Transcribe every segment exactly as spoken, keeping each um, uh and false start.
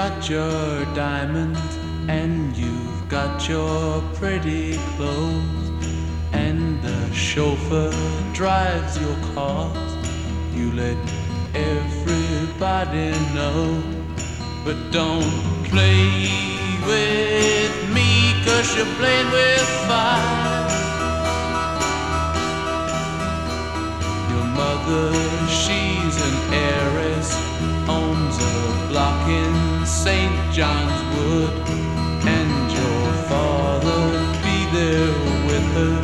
got your diamonds and you've got your pretty clothes, and the chauffeur drives your cars. You let everybody know, but don't play with me, 'cause you're playing with fire. Your mother, she's an heiress, owns a block in Saint John's Wood, and your father'd be there with her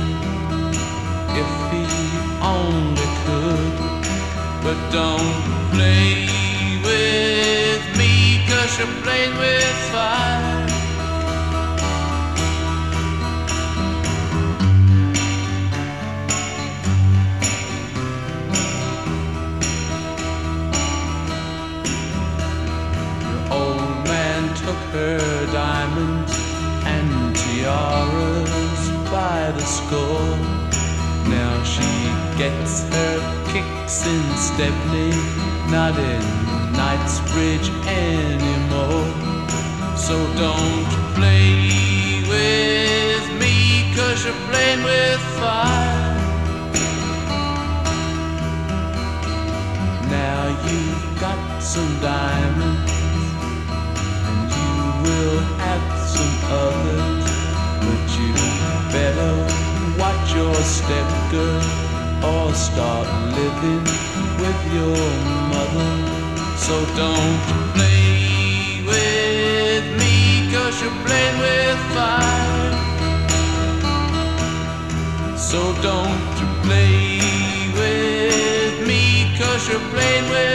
if he only could. But don't play with me, 'cause you're playing with fire. Took her diamonds and tiaras by the score. Now she gets her kicks in Stepney, not in Knightsbridge anymore. So don't play with me, 'cause you're playing with fire. Now you've got some diamonds, we'll have some others, but you better watch your step, girl, or start living with your mother. So don't play with me, 'cause you're playing with fire. So don't play with me, 'cause you're playing with